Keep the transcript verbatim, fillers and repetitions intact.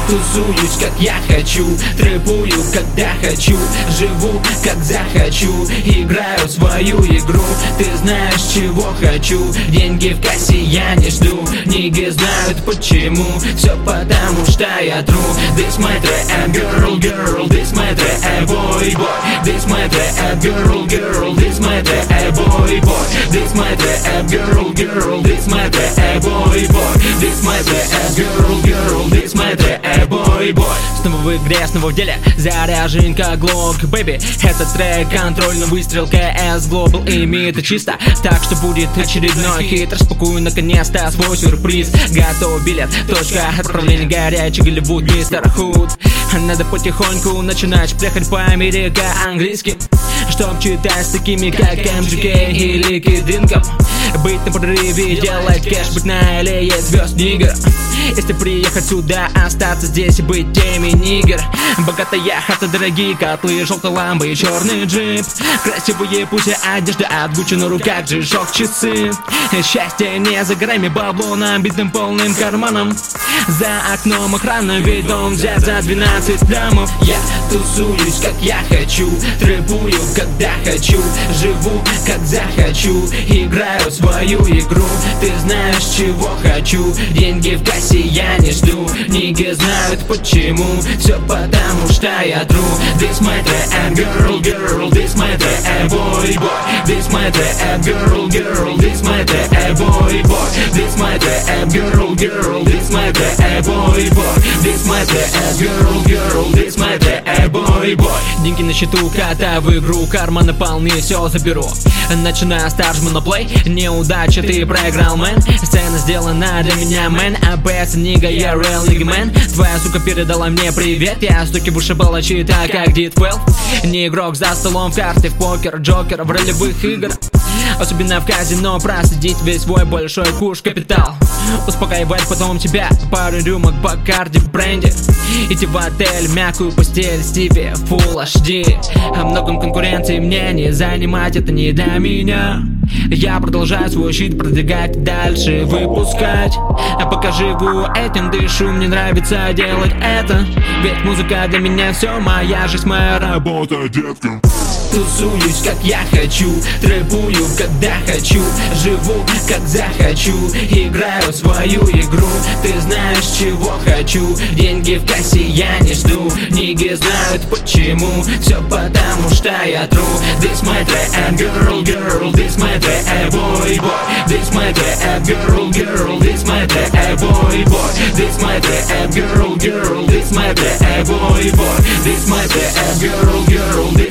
Тусуюсь, как я хочу, трэпую, когда хочу, живу, как захочу, играю свою игру. Ты знаешь, чего хочу, деньги в кассе я не жду. Ниги знают почему, все потому что я true. This my trap girl, girl, this my trap boy, boy. This my trap girl, girl, this my trap boy, boy. This my trap girl, girl, this my trap boy, boy. This my trap girl, girl, this my trap boy, boy. Снова в игре, снова в деле, заряжен как глок, бэби. Этот трек контрольный выстрел КС Global Ими это чисто, так что будет очередной хит. Распакую наконец-то свой сюрприз. Готов билет, точка отправления горячий Голливуд, мистер Худ. Надо потихоньку начинать приехать по американо-английски, чтоб читать с такими как эм джи кей или Кидинком. Быть на прорыве, делать кэш, быть на аллее звезд нигер. Если приехать сюда, остаться здесь и быть теми нигер. Богатая хата, дорогие котлы, желтые ламбы и черный джип. Красивые пусть одежда от Гуччи на руках, G-Shock часы. Счастье не за горами, бабло набитым полным карманом. За окном охрана, ведь дом взят за двенадцать лямов. Я тусуюсь, как я хочу, трэпую, когда хочу, живу, как захочу, играю свою игру. Ты знаешь, чего хочу, деньги в кассе я не жду. Ниги знают почему, все потому что я true. This my trap girl, girl, this my trap boy, boy. This my trap girl, girl, this my trap boy, boy. This my trap girl, girl, this my trap boy, boy. This my trap girl, girl, this my trap boy, boy. Деньги на счету, кота в игру, карманы полны, все заберу. Начиная старш моноплей, неудача, ты проиграл, мэн. Сцена сделана для меня, мэн. АБС, нига, я real nigga, мэн. Твоя сука передала мне привет, я стуки в уши балачи, так как Дид Фэлл. Не игрок за столом, в карты, в покер, джокер, в ролевых играх. Особенно в казино, просадить весь свой большой куш капитал. Успокаивать потом тебя, пару рюмок, Бакарди, бренди. Идти в отель, мягкую постель, Стиви, Full эйч ди. О многом конкуренции мне не занимать, это не для меня. Я продолжаю свой щит продвигать, дальше выпускать. А пока живу этим, дышу, мне нравится делать это. Ведь музыка для меня все, моя жизнь, моя работа, детка. Тусуюсь, как я хочу, трэпую, когда хочу, живу, как захочу, играю свою игру. Ты знаешь, чего хочу, деньги в кассе я не жду. Ниги знают почему, все потому что я true. This my trap girl, girl, this my trap boy, boy. This my trap girl, girl, this my trap boy, boy. This my trap girl, girl, this my trap boy, boy. This my trap girl, girl, this